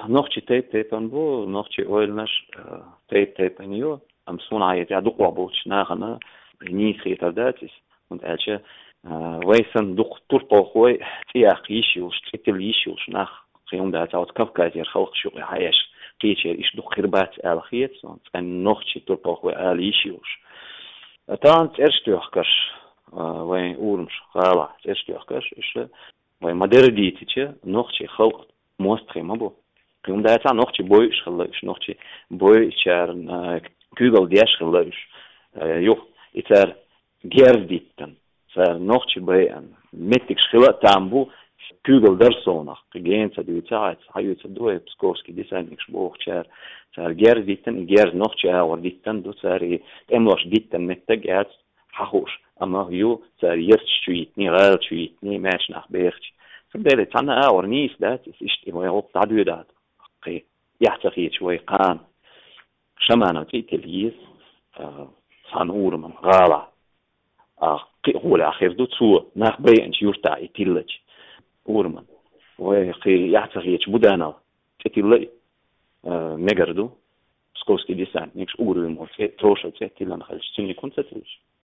نوختي تيبان بو نوختي أولناش تيبان يو أم صنعية يدق وابوش ناغنا نيس خيترداتيس und elche weisen doch turpochoi tiach ishius tritil ishius nach da aus Kafkaiser Hochschule heißt Kicher ist doch Kirbat al-Khiet und ein noch turpochoi al-ishius dann erstürkers weil urms gala erstürkers ist weil modernität noch Hoch Mostremabo da jetzt noch boy ist noch boy chern Kügel desch jo ist Gerditten, noch bei ein mittig schiller Tambu, Kügel der Sonach, gegeben zu der Zeit, hat zu der Pskowski Design Expo, Gerditten, Gerd noch aber Ditten, du sei emlos Ditten mit der Gerd, Haus, aber jo, sei jetzt Street, nie Rail Street, nie Mensch nach Berg. So der jetzt an der nie ist das, ist immer auch da du da. Okay, ja, sag ich wo ich kann. Schaman und Italien, San Urman, Gala. هو الأخير دو تسوى ناخ بي أنت يرتع يتلج أورمان ويخي يعتقيش بدانا تتلج مجردو سكوسكي ديسان نيكش أورو الموت تروشة تتلان خلش تني كنت تتلج